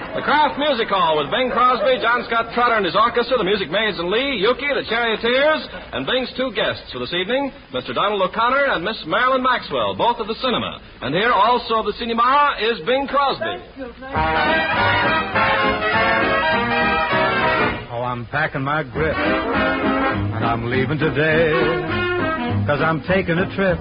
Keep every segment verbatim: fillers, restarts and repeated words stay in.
The Kraft Music Hall with Bing Crosby, John Scott Trotter and his orchestra, the Music Maids and Lee, Yuki, the Charioteers, and Bing's two guests for this evening, Mister Donald O'Connor and Miss Marilyn Maxwell, both of the cinema. And here also of the cinema is Bing Crosby. Oh, I'm packing my grip, and I'm leaving today, 'cause I'm taking a trip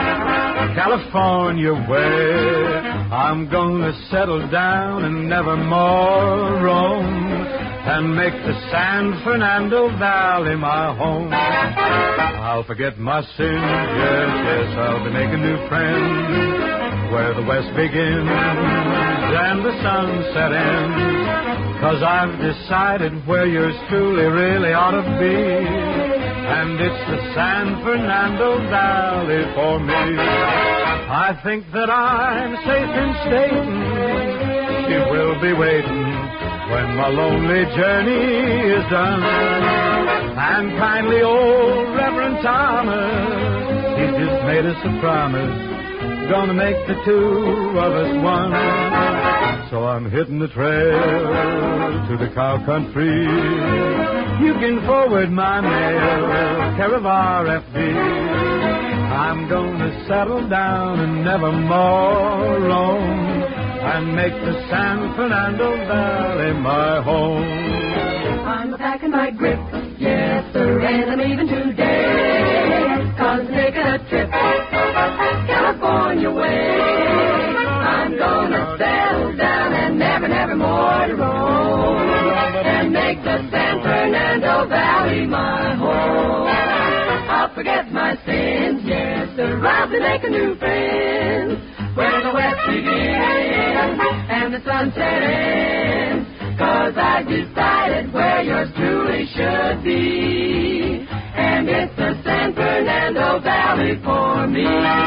California way. I'm gonna settle down and never more roam, and make the San Fernando Valley my home. I'll forget my sins, yes, yes, I'll be making new friends where the west begins and the sunset ends, 'cause I've decided where yours truly really ought to be, and it's the San Fernando Valley for me. I think that I'm safe in stating she will be waiting when my lonely journey is done. And kindly old Reverend Thomas, he just made us a promise, gonna make the two of us one. So I'm hitting the trail to the cow country. You can forward my mail, care of R F D. I'm gonna settle down and never more roam, and make the San Fernando Valley my home. I'm packing my grip, yes sir, and I'm leaving today, 'cause I'm taking a trip California way. I'm gonna settle down and never, never more to roam, and make the San Fernando Valley my home. I'll forget my sins, yes sir, I'll be making new friends where the west begins and the sunset ends, 'cause I've decided where yours truly should be, and it's the San Fernando Valley for me.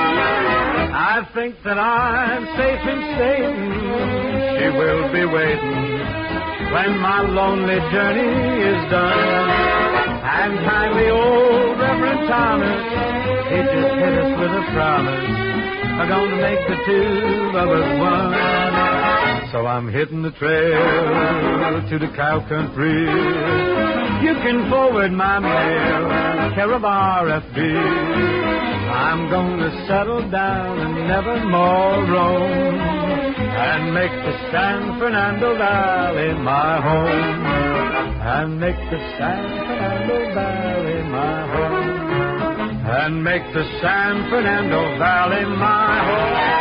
I think that I'm safe in stating she will be waiting when my lonely journey is done. And kindly old Reverend Thomas, he just hit us with a promise, I'm gonna make the two of us one. So I'm hitting the trail to the cow country. You can forward my mail, care of R F D. I'm gonna settle down and never more roam, and make the San Fernando Valley my home, and make the San Fernando Valley my home, and make the San Fernando Valley my home.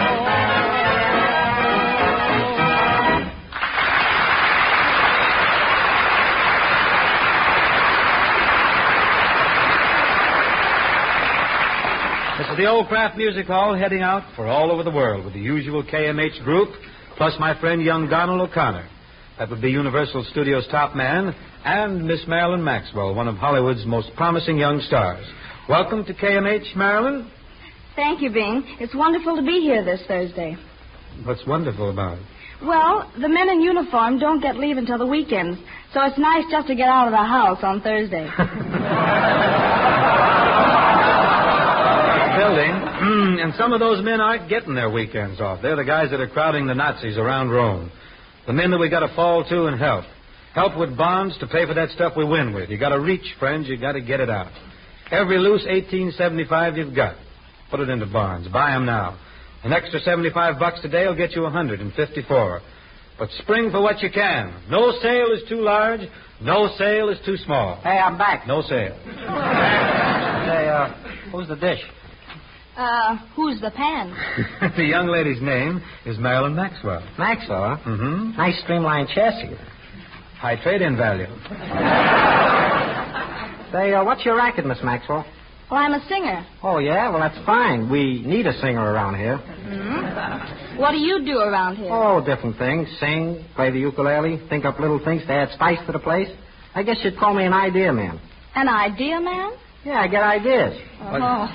This is the Old Kraft Music Hall, heading out for all over the world with the usual K M H group, plus my friend young Donald O'Connor. That would be Universal Studios' top man, and Miss Marilyn Maxwell, one of Hollywood's most promising young stars. Welcome to K M H, Marilyn. Thank you, Bing. It's wonderful to be here this Thursday. What's wonderful about it? Well, the men in uniform don't get leave until the weekends, so it's nice just to get out of the house on Thursday. Building, and some of those men aren't getting their weekends off. They're the guys that are crowding the Nazis around Rome. The men that we got to fall to and help. Help with bonds to pay for that stuff we win with. You got to reach, friends. You got to get it out. Every loose eighteen seventy-five you've got, put it into bonds. Buy them now. An extra seventy-five bucks today will get you one hundred fifty-four. But spring for what you can. No sale is too large. No sale is too small. Hey, I'm back. No sale. Hey, uh, who's the dish? Uh, who's the pan? The young lady's name is Marilyn Maxwell. Maxwell, huh? Mm-hmm. Nice streamlined chassis. High trade-in value. Say, uh, what's your racket, Miss Maxwell? Well, I'm a singer. Oh, yeah? Well, that's fine. We need a singer around here. Mm-hmm. What do you do around here? Oh, different things. Sing, play the ukulele, think up little things to add spice to the place. I guess you'd call me an idea man. An idea man? Yeah, I get ideas. Oh.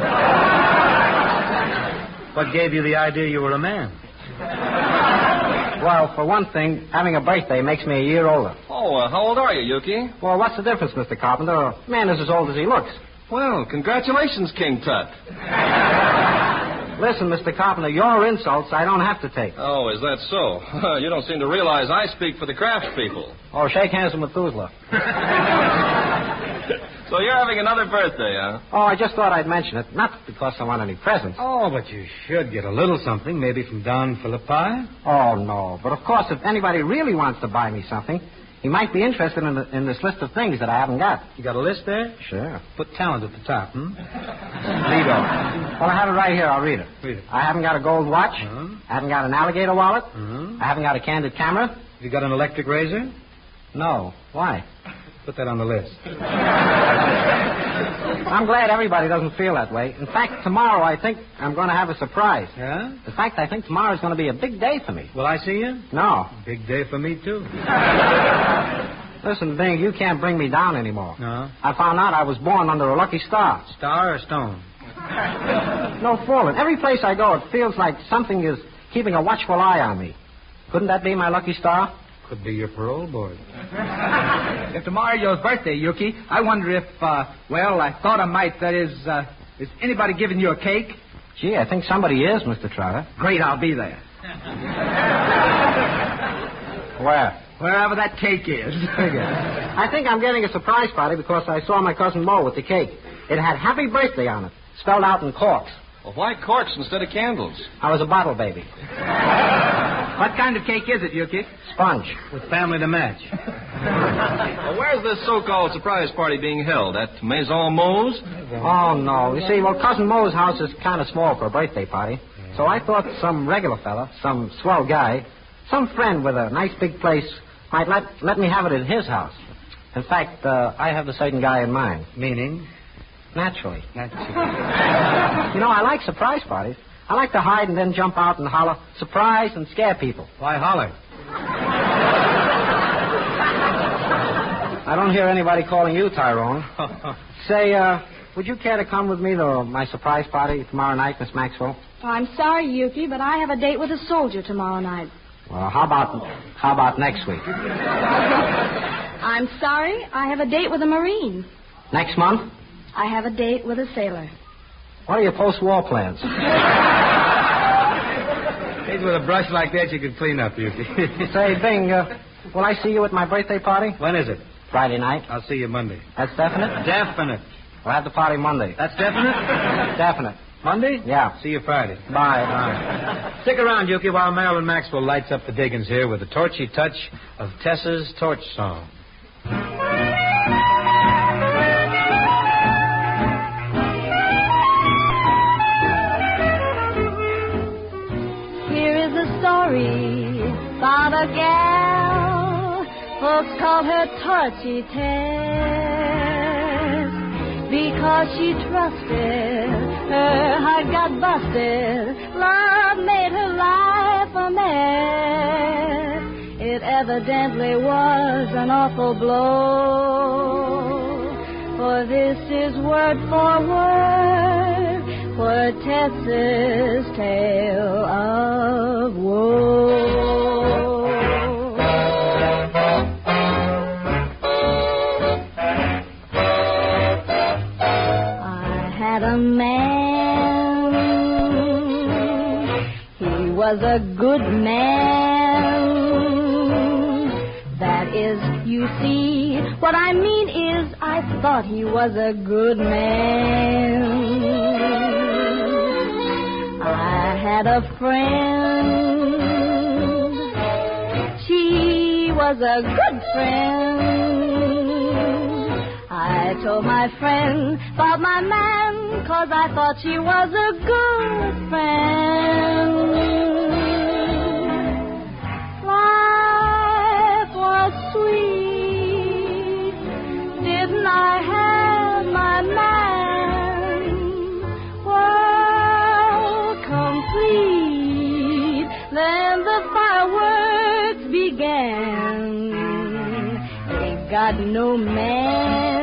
What gave you the idea you were a man? Well, for one thing, having a birthday makes me a year older. Oh, uh, how old are you, Yuki? Well, what's the difference, Mister Carpenter? A man is as old as he looks. Well, congratulations, King Tut. Listen, Mister Carpenter, your insults I don't have to take. Oh, is that so? You don't seem to realize I speak for the craftspeople. Oh, shake hands with Methuselah. So you're having another birthday, huh? Oh, I just thought I'd mention it. Not because I want any presents. Oh, but you should get a little something, maybe from Don Philippi. Oh, no. But, of course, if anybody really wants to buy me something, he might be interested in, the, in this list of things that I haven't got. You got a list there? Sure. Put talent at the top, hmm? Read off. Well, I have it right here. I'll read it. Read it. I haven't got a gold watch. Uh-huh. I haven't got an alligator wallet. Uh-huh. I haven't got a candid camera. Have you got an electric razor? No. Why? Put that on the list. I'm glad everybody doesn't feel that way. In fact, tomorrow I think I'm going to have a surprise. Yeah? In fact, I think tomorrow's going to be a big day for me. Will I see you? No. Big day for me, too. Listen, Bing, you can't bring me down anymore. No? I found out I was born under a lucky star. Star or stone? No fooling. Every place I go, it feels like something is keeping a watchful eye on me. Couldn't that be my lucky star? Could be your parole board. If tomorrow's your birthday, Yuki, I wonder if, uh, well, I thought I might, that is, uh, is anybody giving you a cake? Gee, I think somebody is, Mister Trotter. Great, I'll be there. Where? Wherever that cake is. I think I'm getting a surprise party because I saw my cousin Mo with the cake. It had happy birthday on it, spelled out in corks. Well, why corks instead of candles? I was a bottle baby. What kind of cake is it, Yuki? Sponge. With family to match. Well, where's this so-called surprise party being held? At Maison Mo's? Oh, no. You see, well, Cousin Mo's house is kind of small for a birthday party. So I thought some regular fella, some swell guy, some friend with a nice big place might let, let me have it at his house. In fact, uh, I have a certain guy in mind. Meaning? Naturally. Naturally. You know, I like surprise parties. I like to hide and then jump out and holler, surprise, and scare people. Why holler? I don't hear anybody calling you, Tyrone. Say, uh, would you care to come with me to my surprise party tomorrow night, Miss Maxwell? I'm sorry, Yuki, but I have a date with a soldier tomorrow night. Well, how about how about next week? I'm sorry, I have a date with a Marine. Next month? I have a date with a sailor. What are your post-war plans? Maybe with a brush like that you could clean up, Yuki. Say, Bing, uh, will I see you at my birthday party? When is it? Friday night. I'll see you Monday. That's definite? Definite. We'll have the party Monday. That's definite? Definite. Monday? Yeah. See you Friday. Bye. Bye. Stick around, Yuki, while Marilyn Maxwell lights up the diggings here with the torchy touch of Tessa's Torch Song. Here is a story about a gal. Folks call her Torchy Tess because she trusted. Her heart got busted. Love made her life a mess. It evidently was an awful blow. For this is word for word for Tess's tale of woe. I had a man. He was a good man. That is, you see, what I mean is I thought he was a good man. I had a friend. She was a good friend. I told my friend about my man, 'cause I thought she was a good friend. Life was sweet. Didn't I have my man? World complete. Then the fireworks began. Ain't got no man.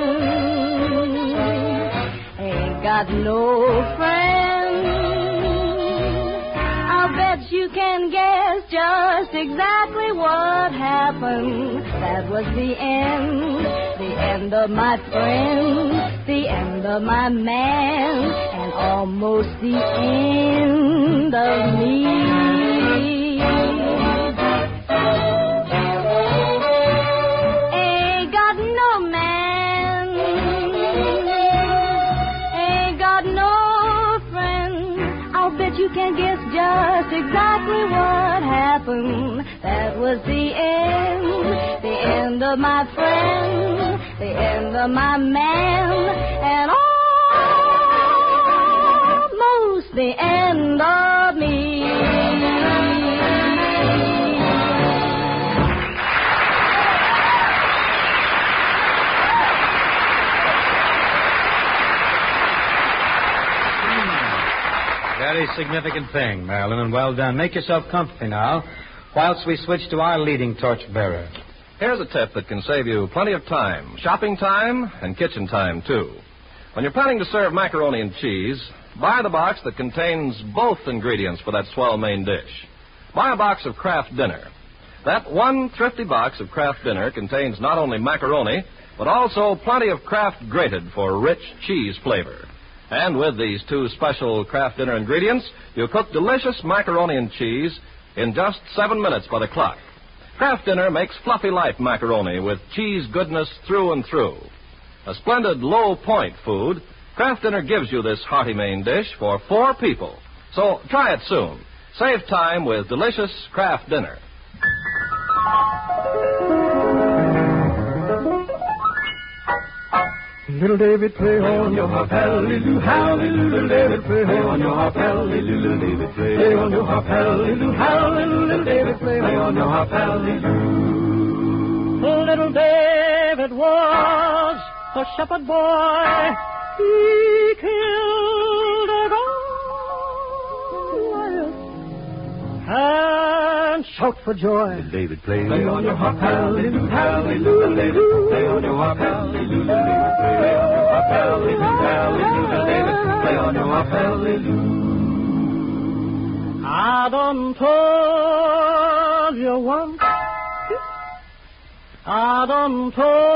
Ain't got no friend. I'll bet you can guess just exactly what happened. That was the end, the end of my friend, the end of my man, and almost the end of me. Ain't got no man, ain't got no friend. I'll bet you can guess just exactly what happened. That was the end, the end of my friend, the end of my man, and almost the end of me. Very significant thing, Marilyn, and well done. Make yourself comfy now, whilst we switch to our leading torchbearer. Here's a tip that can save you plenty of time, shopping time and kitchen time, too. When you're planning to serve macaroni and cheese, buy the box that contains both ingredients for that swell main dish. Buy a box of Kraft Dinner. That one thrifty box of Kraft Dinner contains not only macaroni, but also plenty of Kraft grated for rich cheese flavor. And with these two special Kraft Dinner ingredients, you cook delicious macaroni and cheese in just seven minutes by the clock. Kraft Dinner makes fluffy light macaroni with cheese goodness through and through. A splendid low-point food, Kraft Dinner gives you this hearty main dish for four people. So try it soon. Save time with delicious Kraft Dinner. Little David, play on your harp, hallelujah, hallelujah. Little David, play on your harp, hallelujah. Little David, play on your harp, hallelujah, hallelujah. Little David, play on your harp, hallelujah. Little David was a shepherd boy. He killed a Goliath and shout for joy. Little David, play, play on your harp, hallelujah, hallelujah. Little David, play on your harp, hallelujah. Little David, play on your harp, hallelujah, hallelujah. Little David, play on your harp, hallelujah. I done told you once, I done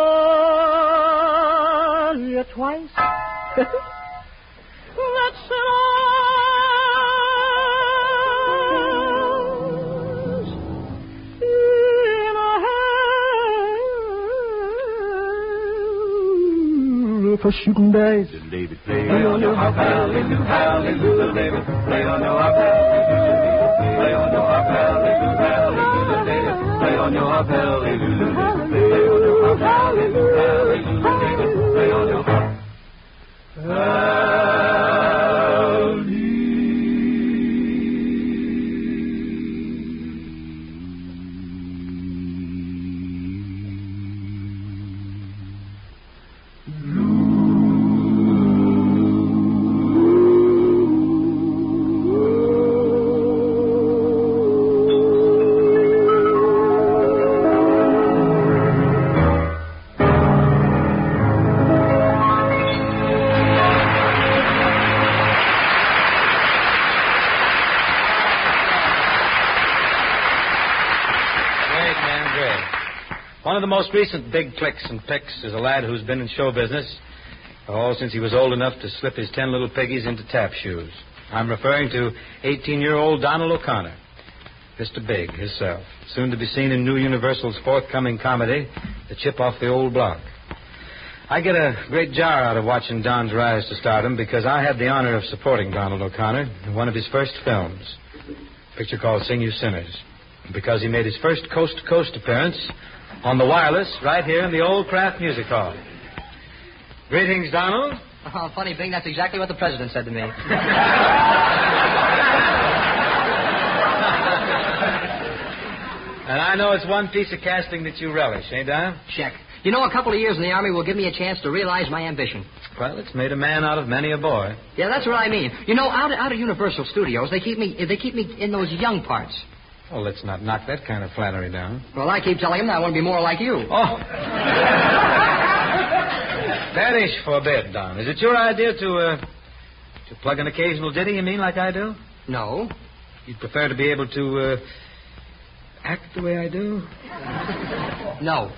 told you twice. That's it in a hand for shooting dice. Little David, play on your harp, hallelujah, hallelujah. Little David, play on your harp, hallelujah. Play on your harp, hallelujah, hallelujah. Little David, play on your harp, hallelujah. Play on your harp, hallelujah, hallelujah. David, play on your harp. One of the most recent big clicks and picks is a lad who's been in show business, oh, since he was old enough to slip his ten little piggies into tap shoes. I'm referring to eighteen-year-old Donald O'Connor, Mister Big himself, soon to be seen in New Universal's forthcoming comedy, The Chip Off the Old Block. I get a great jar out of watching Don's rise to stardom because I had the honor of supporting Donald O'Connor in one of his first films, a picture called Sing You Sinners, because he made his first coast-to-coast appearance on the wireless right here in the old Kraft Music Hall. Greetings, Donald. Oh, funny, Bing, that's exactly what the president said to me. And I know it's one piece of casting that you relish, eh, Don? Check. You know, a couple of years in the Army will give me a chance to realize my ambition. Well, it's made a man out of many a boy. Yeah, that's what I mean. You know, out of, out of Universal Studios, they keep me they keep me in those young parts. Well, let's not knock that kind of flattery down. Well, I keep telling him that I want to be more like you. Oh. Perish forbid, Don. Is it your idea to, uh, to plug an occasional ditty, you mean, like I do? No. You'd prefer to be able to uh, act the way I do? No.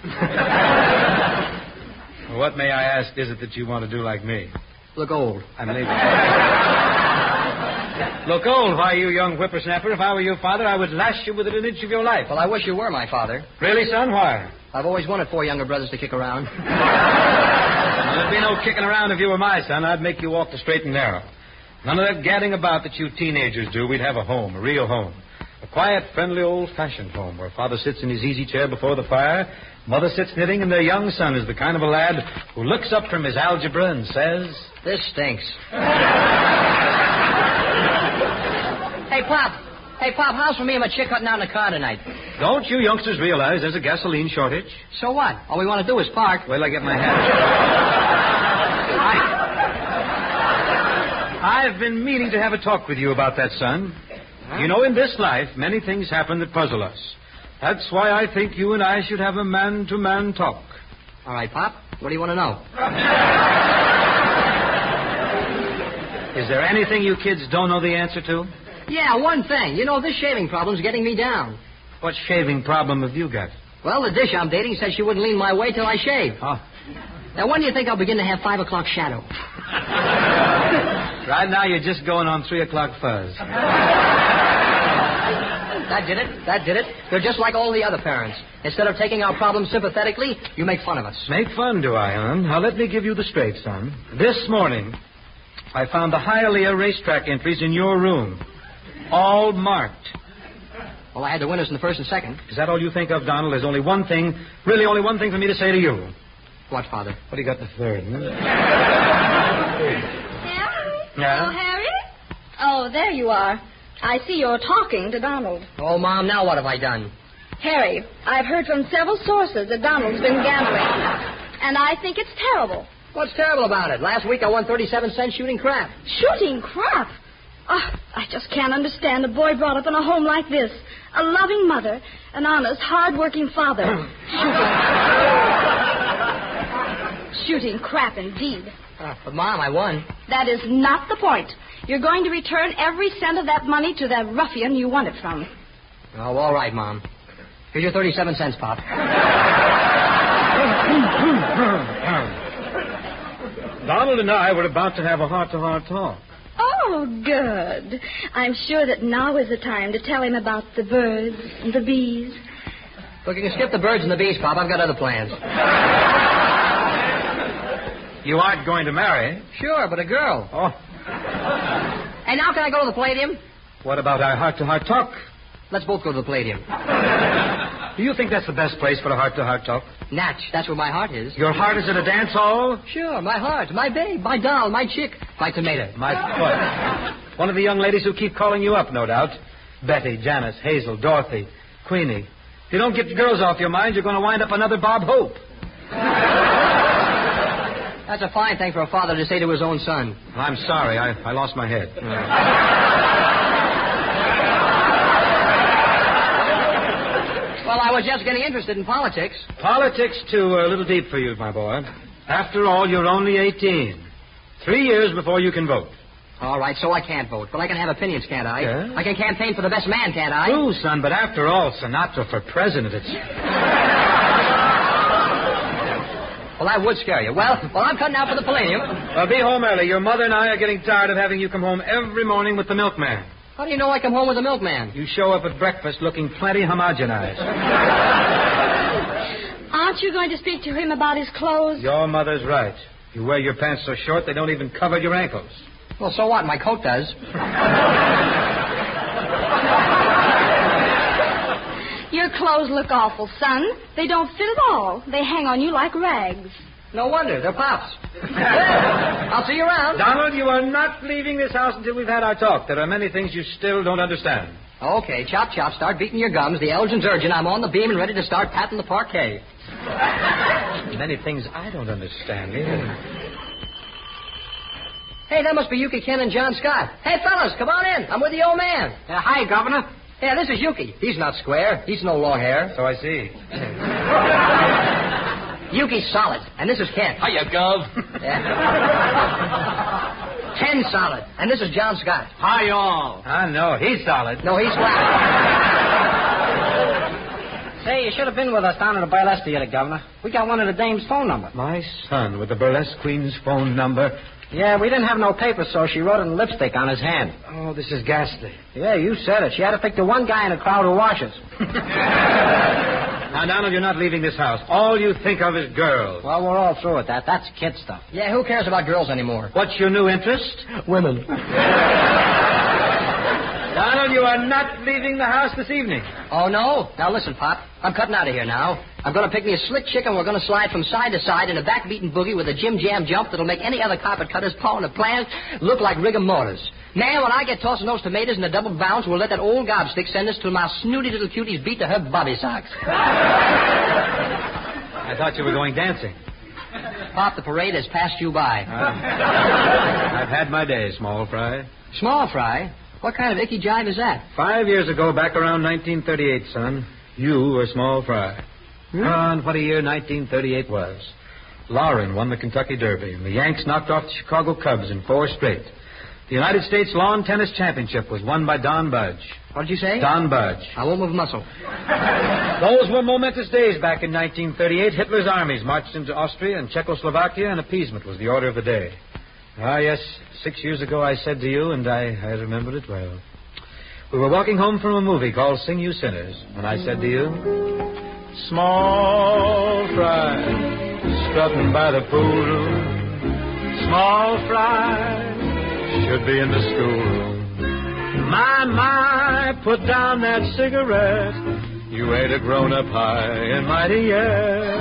Well, what, may I ask, is it that you want to do like me? Look old. I'm leaving. Look old, why, you young whippersnapper. If I were your father, I would lash you within an inch of your life. Well, I wish you were my father. Really, son? Why? I've always wanted four younger brothers to kick around. Well, there'd be no kicking around if you were my son. I'd make you walk the straight and narrow. None of that gadding about that you teenagers do. We'd have a home, a real home. A quiet, friendly, old-fashioned home where father sits in his easy chair before the fire, mother sits knitting, and their young son is the kind of a lad who looks up from his algebra and says... This stinks. Hey, Pop. Hey, Pop, how's for me and my chick cutting down the car tonight? Don't you youngsters realize there's a gasoline shortage? So what? All we want to do is park. Wait till I get my hat. I, I've been meaning to have a talk with you about that, son. Huh? You know, in this life, many things happen that puzzle us. That's why I think you and I should have a man-to-man talk. All right, Pop. What do you want to know? Is there anything you kids don't know the answer to? Yeah, one thing. You know, this shaving problem's getting me down. What shaving problem have you got? Well, the dish I'm dating said she wouldn't lean my way till I shave. Oh. Now, when do you think I'll begin to have five o'clock shadow? Right now, you're just going on three o'clock fuzz. That did it. That did it. You're just like all the other parents. Instead of taking our problems sympathetically, you make fun of us. Make fun, do I, huh? Now, let me give you the straight, son. This morning, I found the Hialeah racetrack entries in your room. All marked. Well, I had the winners in the first and second. Is that all you think of, Donald? There's only one thing, really only one thing for me to say to you. What, Father? What do you got the third? Hmm? Harry? Yeah? Oh, Harry? Oh, there you are. I see you're talking to Donald. Oh, Mom, now what have I done? Harry, I've heard from several sources that Donald's been gambling. And I think it's terrible. What's terrible about it? Last week I won thirty-seven cents shooting crap. Shooting crap? Oh, I just can't understand a boy brought up in a home like this. A loving mother, an honest, hard-working father. Shooting. Shooting crap, indeed. Uh, but, Mom, I won. That is not the point. You're going to return every cent of that money to that ruffian you won it from. Oh, all right, Mom. Here's your thirty-seven cents, Pop. Donald and I were about to have a heart-to-heart talk. Oh, good. I'm sure that now is the time to tell him about the birds and the bees. Look, you can skip the birds and the bees, Pop. I've got other plans. You aren't going to marry? Sure, but a girl. Oh. Hey, now can I go to the Palladium? What about our heart-to-heart talk? Let's both go to the Palladium. Do you think that's the best place for a heart-to-heart talk? Natch, that's where my heart is. Your heart is at a dance hall? Sure, my heart, my babe, my doll, my chick, my tomato. My what? One of the young ladies who keep calling you up, no doubt. Betty, Janice, Hazel, Dorothy, Queenie. If you don't get the girls off your mind, you're going to wind up another Bob Hope. That's a fine thing for a father to say to his own son. I'm sorry. I, I lost my head. Well, I was just getting interested in politics. Politics, too, a little deep for you, my boy. After all, you're only eighteen. Three years before you can vote. All right, so I can't vote, but I can have opinions, can't I? Yeah? I can campaign for the best man, can't I? True, son, but after all, Sinatra for president, it's... Well, that would scare you. Well, well, I'm cutting out for the Palladium. Well, be home early. Your mother and I are getting tired of having you come home every morning with the milkman. How do you know I come home with the milkman? You show up at breakfast looking plenty homogenized. Aren't you going to speak to him about his clothes? Your mother's right. You wear your pants so short they don't even cover your ankles. Well, so what? My coat does. Your clothes look awful, son. They don't fit at all. They hang on you like rags. No wonder. They're Pop's. I'll see you around. Donald, you are not leaving this house until we've had our talk. There are many things you still don't understand. Okay, chop, chop. Start beating your gums. The Elgin's urgent. I'm on the beam and ready to start patting the parquet. Many things I don't understand either. Hey, that must be Yuki Ken and John Scott. Hey, fellas, come on in. I'm with the old man. Uh, hi, Governor. Yeah, this is Yuki. He's not square. He's no long hair. So I see. Yuki's solid. And this is Ken. Hiya, Gov. Yeah. Ten solid. And this is John Scott. Hi, y'all. I know. He's solid. No, he's flat. Say, you should have been with us down at the burlesque theater, Governor. We got one of the dame's phone numbers. My son with the burlesque queen's phone number. Yeah, we didn't have no paper, so she wrote it in lipstick on his hand. Oh, this is ghastly. Yeah, you said it. She had to pick the one guy in the crowd who washes. Now, Donald, you're not leaving this house. All you think of is girls. Well, we're all through with that. That's kid stuff. Yeah, who cares about girls anymore? What's your new interest? Women. Donald, you are not leaving the house this evening. Oh, no? Now, listen, Pop. I'm cutting out of here now. I'm going to pick me a slick chick, and we're going to slide from side to side in a backbeating boogie with a Jim Jam jump that'll make any other carpet cutter's paw in the plant look like rigor mortis. Man, when I get tossing those tomatoes in a double bounce, we'll let that old gobstick send us till my snooty little cuties beat to her bobby socks. I thought you were going dancing. Pop, the parade has passed you by. Uh, I've had my day, Small Fry. Small Fry? What kind of icky jive is that? Five years ago, back around nineteen thirty-eight, son, you were Small Fry. Hmm? And what a year nineteen thirty-eight was. Lauren won the Kentucky Derby, and the Yanks knocked off the Chicago Cubs in four straight. The United States Lawn Tennis Championship was won by Don Budge. What did you say? Don Budge. I won't move a muscle. Those were momentous days back in nineteen thirty-eight. Hitler's armies marched into Austria and Czechoslovakia, and appeasement was the order of the day. Ah, yes, six years ago I said to you, and I, I remember it well. We were walking home from a movie called Sing You Sinners, and I said to you, Small Fry, strutting by the pool room. Small Fry should be in the schoolroom. My, my, put down that cigarette. You ain't a grown-up high and mighty yet.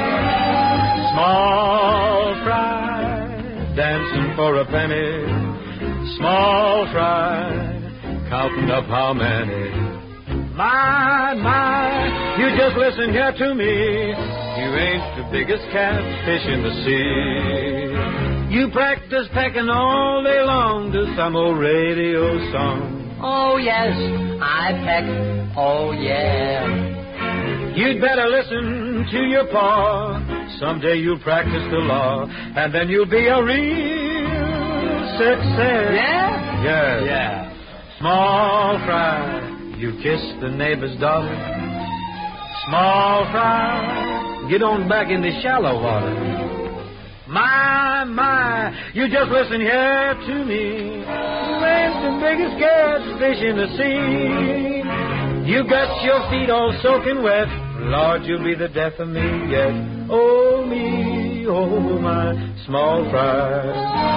Small Fry, dancing for a penny. Small Fry, counting up how many. My, my, you just listen here to me. You ain't the biggest catfish in the sea. You practice pecking all day long to some old radio song. Oh, yes, I peck. Oh, yeah. You'd better listen to your pa. Someday you'll practice the law, and then you'll be a real success. Yeah? Yes. Yeah. Small Fry, you kiss the neighbor's daughter. Small Fry, get on back in the shallow water. My, my, you just listen here to me. You ain't the biggest catfish in the sea. You got your feet all soaking wet. Lord, you'll be the death of me yet. Oh, me, oh, my Small Fry.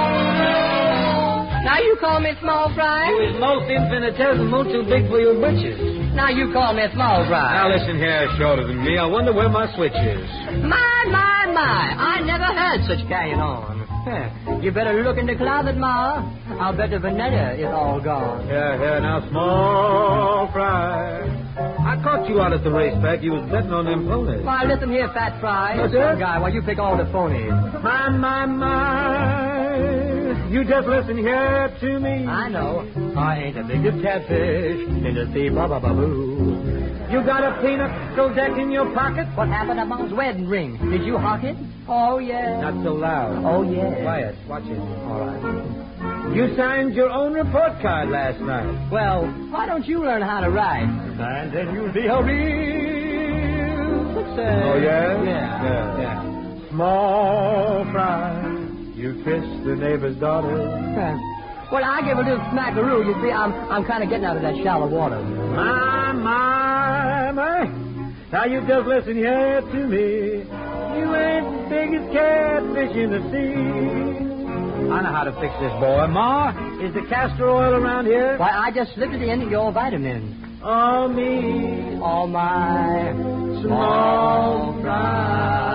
Now you call me Small Fry? You is most infinitesimal, too big for your britches. Now you call me Small Fry. Now listen here, shorter than me. I wonder where my switch is. My, my, my. I never heard such carrying on. You better look in the closet, Ma. I'll bet the vanilla is all gone. Yeah, yeah, now, Small Fry. I caught you out at the racetrack. You was betting on them ponies. Why, listen here, Fat Fry. What's that? Guy, while you pick all the phonies. My, my, my. You just listen here to me. I know. I ain't the biggest catfish in the sea, ba-ba-ba-boo. You got a peanut deck in your pocket? What happened to Mom's wedding ring? Did you hawk it? Oh, yeah. Not so loud. Oh, yeah. Quiet. Watch it. All right. You signed your own report card last night. Well, why don't you learn how to write? And then you'll be a real success. Oh, yeah? Yeah. Yeah. yeah. Small Fry, you kissed the neighbor's daughter. Well, I give a little smackaroo. You see, I'm I'm kind of getting out of that shallow water. My, my, my. Now you just listen here to me. You ain't the biggest catfish in the sea. I know how to fix this, boy. Ma, is the castor oil around here? Why, I just slipped it in your vitamins. Oh, me. Oh, my Small Fry.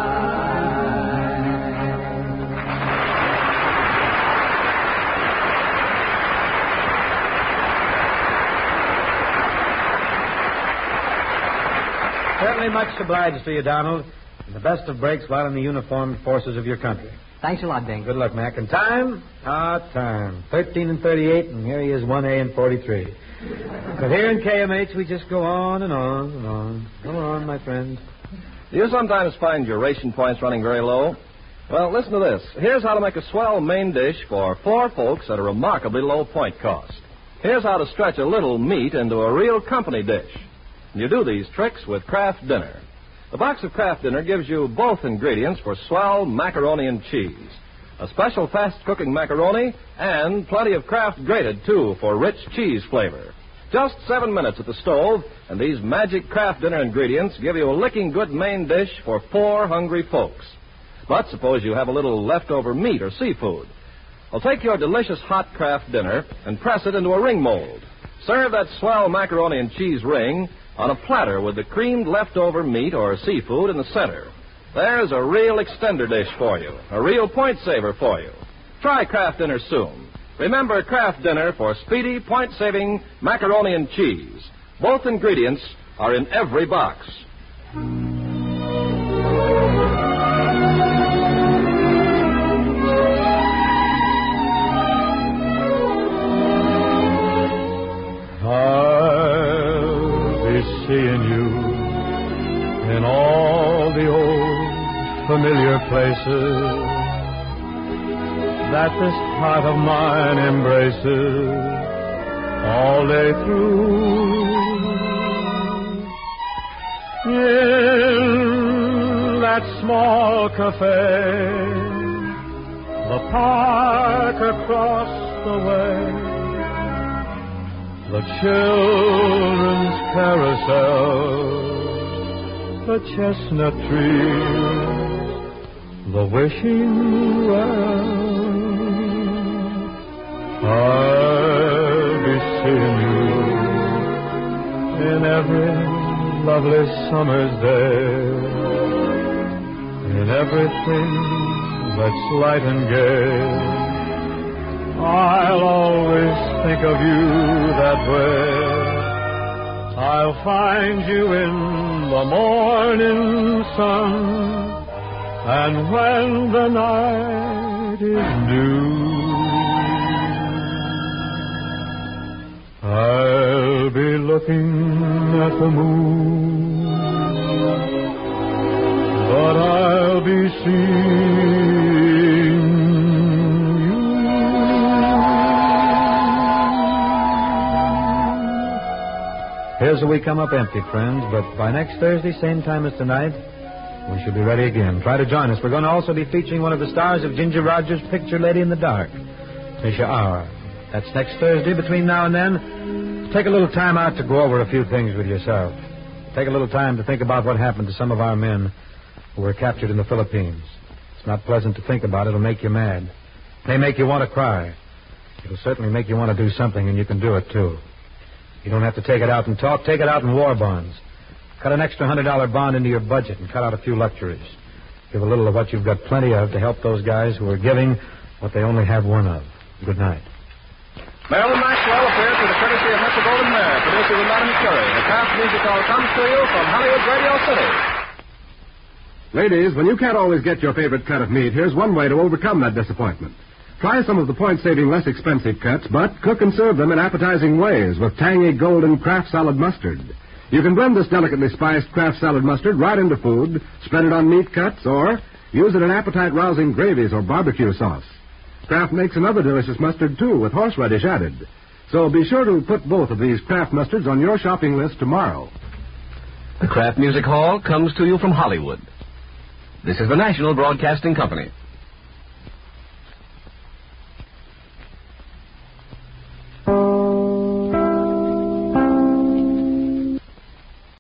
Certainly much obliged to you, Donald. And the best of breaks while in the uniformed forces of your country. Thanks a lot, Bing. Good luck, Mac. And time? Ah, time. Thirteen and thirty-eight, and here he is, one A and forty-three. But here in K M H, we just go on and on and on. Go on, my friend. Do you sometimes find your ration points running very low? Well, listen to this. Here's how to make a swell main dish for four folks at a remarkably low point cost. Here's how to stretch a little meat into a real company dish. You do these tricks with Kraft Dinner. The box of Kraft Dinner gives you both ingredients for swell macaroni and cheese. A special fast-cooking macaroni and plenty of Kraft grated, too, for rich cheese flavor. Just seven minutes at the stove, and these magic Kraft Dinner ingredients give you a licking good main dish for four hungry folks. But suppose you have a little leftover meat or seafood. Well, take your delicious hot Kraft Dinner and press it into a ring mold. Serve that swell macaroni and cheese ring on a platter with the creamed leftover meat or seafood in the center. There's a real extender dish for you, a real point saver for you. Try Kraft Dinner soon. Remember Kraft Dinner for speedy, point-saving macaroni and cheese. Both ingredients are in every box. I'll be seeing you in all the old familiar places that this heart of mine embraces all day through. In that small cafe, the park across the way, the children's carousel, the chestnut trees, the wishing well. I'll be seeing you in every lovely summer's day, in everything that's light and gay. I'll always think of you that way. I'll find you in the morning sun, and when the night is new, I'll be looking at the moon, but I'll be seeing you. Here's a week come up empty, friends, but by next Thursday, same time as tonight, we should be ready again. Try to join us. We're going to also be featuring one of the stars of Ginger Rogers' picture, Lady in the Dark, Tisha Auer. That's next Thursday. Between now and then, take a little time out to go over a few things with yourself. Take a little time to think about what happened to some of our men who were captured in the Philippines. It's not pleasant to think about. It'll make you mad. It may make you want to cry. It'll certainly make you want to do something, and you can do it, too. You don't have to take it out in talk. Take it out in war bonds. Cut an extra one hundred dollar bond into your budget and cut out a few luxuries. Give a little of what you've got plenty of to help those guys who are giving what they only have one of. Good night. Marilyn Maxwell appears with the courtesy of Mister Golden Mare, producer with Madam Curry. The Kraft Music Hall comes to you from Hollywood Radio City. Ladies, when you can't always get your favorite cut of meat, here's one way to overcome that disappointment. Try some of the point-saving, less expensive cuts, but cook and serve them in appetizing ways with tangy golden Kraft salad mustard. You can blend this delicately spiced Kraft salad mustard right into food, spread it on meat cuts, or use it in appetite-rousing gravies or barbecue sauce. Kraft makes another delicious mustard, too, with horseradish added. So be sure to put both of these Kraft mustards on your shopping list tomorrow. The Kraft Music Hall comes to you from Hollywood. This is the National Broadcasting Company.